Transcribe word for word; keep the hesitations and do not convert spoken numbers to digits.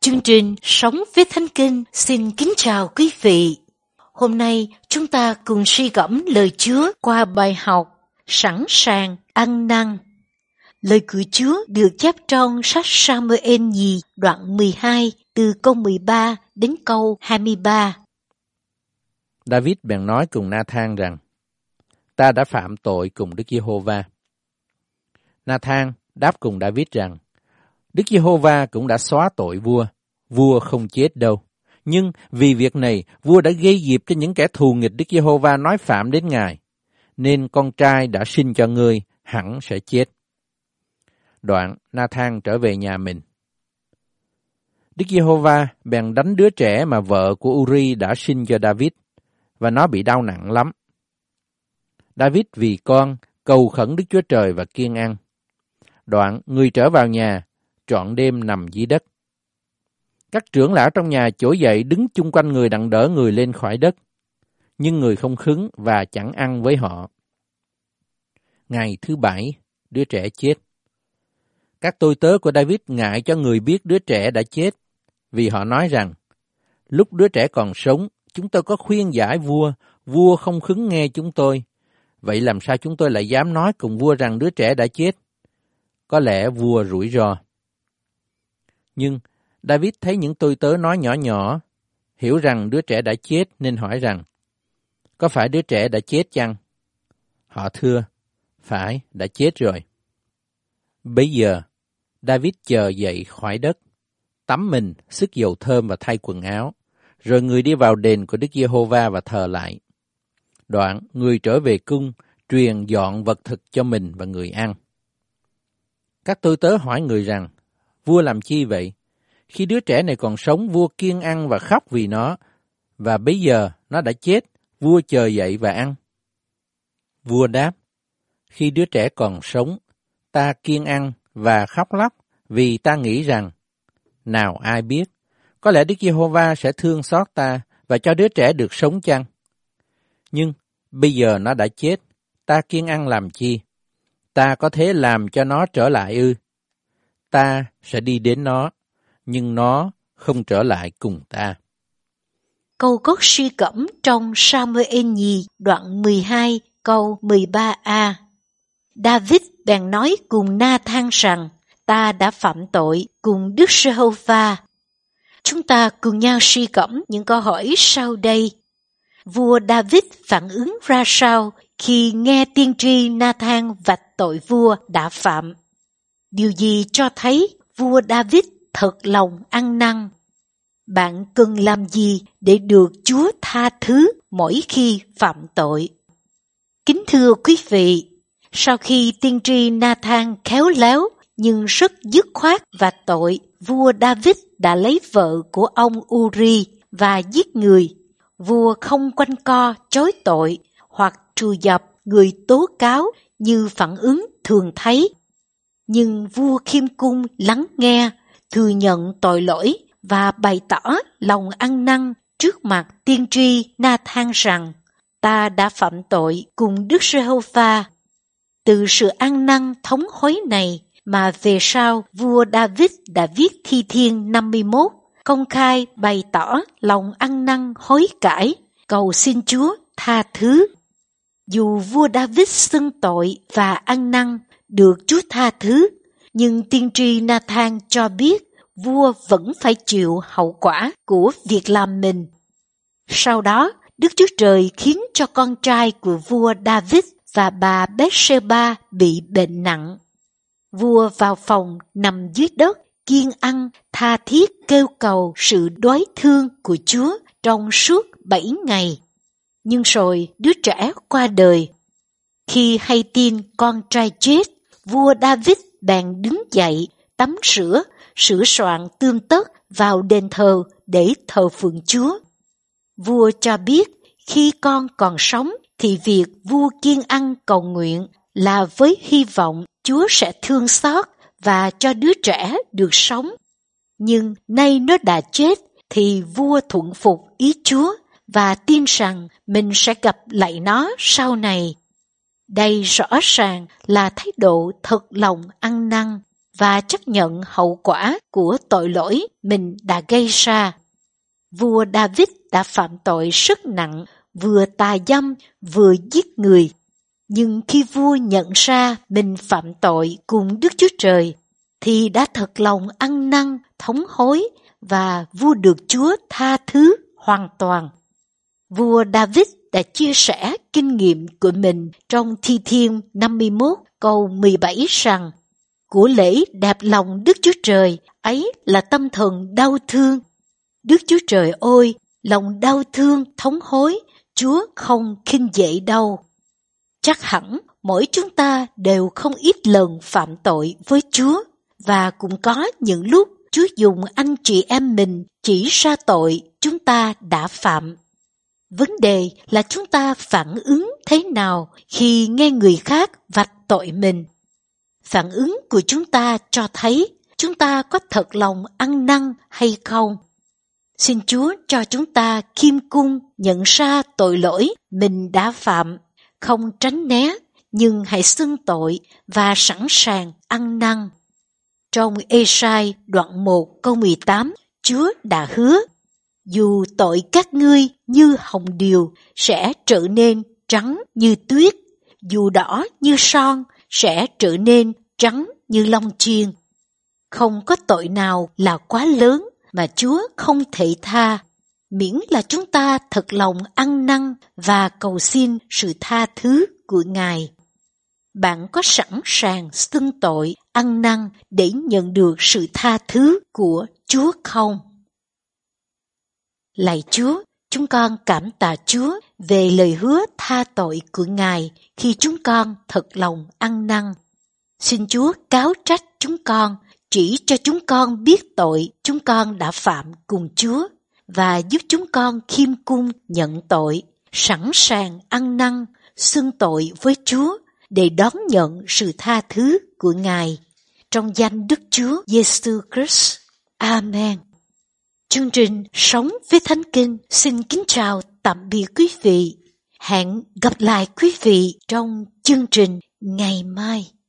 chương trình Sống với Thánh Kinh xin kính chào quý vị. Hôm nay chúng ta cùng suy gẫm lời Chúa qua bài học Sẵn sàng ăn năn. Lời của Chúa được chép trong sách Sa-mue-el nhì đoạn mười hai từ câu mười ba đến câu hai mươi ba. David bèn nói cùng Na-than rằng: Ta đã phạm tội cùng Đức Giê-hô-va. Na-than đáp cùng David rằng: Đức Giê-hô-va cũng đã xóa tội vua, vua không chết đâu. Nhưng vì việc này, vua đã gây dịp cho những kẻ thù nghịch Đức Giê-hô-va nói phạm đến Ngài, nên con trai đã sinh cho ngươi hẳn sẽ chết. Đoạn Na-than trở về nhà mình. Đức Giê-hô-va bèn đánh đứa trẻ mà vợ của Uri đã sinh cho David, và nó bị đau nặng lắm. David vì con cầu khẩn Đức Chúa Trời và kiêng ăn. Đoạn người trở vào nhà, trọn đêm nằm dưới đất. Các trưởng lão trong nhà trỗi dậy đứng chung quanh người đặng đỡ người lên khỏi đất, nhưng người không khứng và chẳng ăn với họ. Ngày thứ bảy, đứa trẻ chết. Các tôi tớ của David ngại cho người biết đứa trẻ đã chết, vì họ nói rằng: Lúc đứa trẻ còn sống, chúng tôi có khuyên giải vua, vua không khứng nghe chúng tôi. Vậy làm sao chúng tôi lại dám nói cùng vua rằng đứa trẻ đã chết? Có lẽ vua rủi ro. Nhưng David thấy những tôi tớ nói nhỏ nhỏ, hiểu rằng đứa trẻ đã chết nên hỏi rằng: Có phải đứa trẻ đã chết chăng? Họ thưa: Phải, đã chết rồi. Bấy giờ, David chờ dậy khỏi đất, tắm mình, sức dầu thơm và thay quần áo, rồi người đi vào đền của Đức Giê-hô-va và thờ lại. Đoạn, người trở về cung, truyền dọn vật thực cho mình và người ăn. Các tôi tớ hỏi người rằng: Vua làm chi vậy? Khi đứa trẻ này còn sống, vua kiêng ăn và khóc vì nó, và bây giờ nó đã chết, vua chờ dậy và ăn. Vua đáp: Khi đứa trẻ còn sống, ta kiêng ăn và khóc lóc, vì ta nghĩ rằng: Nào ai biết, có lẽ Đức Giê-hô-va sẽ thương xót ta và cho đứa trẻ được sống chăng? Nhưng bây giờ nó đã chết, ta kiêng ăn làm chi? Ta có thể làm cho nó trở lại ư? Ta sẽ đi đến nó, nhưng nó không trở lại cùng ta. Câu cốt suy gẫm trong Sa-mue-el nhì đoạn mười hai câu mười ba a. David bèn nói cùng Na-than rằng: Ta đã phạm tội cùng Đức Giê-hô-va. Chúng ta cùng nhau suy gẫm những câu hỏi sau đây. Vua David phản ứng ra sao khi nghe tiên tri Na-than vạch tội vua đã phạm? Điều gì cho thấy vua David thật lòng ăn năn? Bạn cần làm gì để được Chúa tha thứ mỗi khi phạm tội? Kính thưa quý vị, sau khi tiên tri Na-than khéo léo nhưng rất dứt khoát vạch tội, vua David đã lấy vợ của ông Uri và giết người. Vua không quanh co chối tội hoặc trù dập người tố cáo như phản ứng thường thấy. Nhưng vua khiêm cung lắng nghe, thừa nhận tội lỗi và bày tỏ lòng ăn năn trước mặt tiên tri Na-than rằng: Ta đã phạm tội cùng Đức Giê-hô-va. Từ sự ăn năn thống hối này mà về sau vua David đã viết Thi Thiên năm mươi mốt, công khai bày tỏ lòng ăn năn hối cải, cầu xin Chúa tha thứ. Dù vua David xưng tội và ăn năn được Chúa tha thứ, nhưng tiên tri Na-than cho biết vua vẫn phải chịu hậu quả của việc làm mình. Sau đó, Đức Chúa Trời khiến cho con trai của vua David và bà Bết-sê-ba bị bệnh nặng. Vua vào phòng nằm dưới đất, kiêng ăn, tha thiết kêu cầu sự đối thương của Chúa trong suốt bảy ngày. Nhưng rồi đứa trẻ qua đời. Khi hay tin con trai chết, vua David bèn đứng dậy, tắm rửa, sửa soạn tươm tất vào đền thờ để thờ phượng Chúa. Vua cho biết khi con còn sống thì việc vua kiêng ăn cầu nguyện là với hy vọng Chúa sẽ thương xót và cho đứa trẻ được sống. Nhưng nay nó đã chết thì vua thuận phục ý Chúa và tin rằng mình sẽ gặp lại nó sau này. Đây rõ ràng là thái độ thật lòng ăn năn và chấp nhận hậu quả của tội lỗi mình đã gây ra. Vua David đã phạm tội rất nặng, vừa tà dâm vừa giết người. Nhưng khi vua nhận ra mình phạm tội cùng Đức Chúa Trời, thì đã thật lòng ăn năn, thống hối và vua được Chúa tha thứ hoàn toàn. Vua David đã chia sẻ kinh nghiệm của mình trong Thi Thiên năm mươi mốt câu mười bảy rằng: của lễ đẹp lòng Đức Chúa Trời ấy là tâm thần đau thương. Đức Chúa Trời ơi, lòng đau thương thống hối, Chúa không khinh dễ đâu. Chắc hẳn mỗi chúng ta đều không ít lần phạm tội với Chúa, và cũng có những lúc Chúa dùng anh chị em mình chỉ ra tội chúng ta đã phạm. Vấn đề là chúng ta phản ứng thế nào khi nghe người khác vạch tội mình. Phản ứng của chúng ta cho thấy chúng ta có thật lòng ăn năn hay không. Xin Chúa cho chúng ta khiêm cung nhận ra tội lỗi mình đã phạm, không tránh né, nhưng hãy xưng tội và sẵn sàng ăn năn. Trong Ê-sai đoạn một câu mười tám, Chúa đã hứa: dù tội các ngươi như hồng điều sẽ trở nên trắng như tuyết, dù đỏ như son sẽ trở nên trắng như lông chiên. Không có tội nào là quá lớn mà Chúa không thể tha, miễn là chúng ta thật lòng ăn năn và cầu xin sự tha thứ của Ngài. Bạn có sẵn sàng xưng tội, ăn năn để nhận được sự tha thứ của Chúa không? Lạy Chúa, chúng con cảm tạ Chúa về lời hứa tha tội của Ngài khi chúng con thật lòng ăn năn. Xin Chúa cáo trách chúng con, chỉ cho chúng con biết tội chúng con đã phạm cùng Chúa, và giúp chúng con khiêm cung nhận tội, sẵn sàng ăn năn, xưng tội với Chúa để đón nhận sự tha thứ của Ngài. Trong danh Đức Chúa Giêsu Christ. Amen. Chương trình Sống với Thánh Kinh xin kính chào tạm biệt quý vị. Hẹn gặp lại quý vị trong chương trình ngày mai.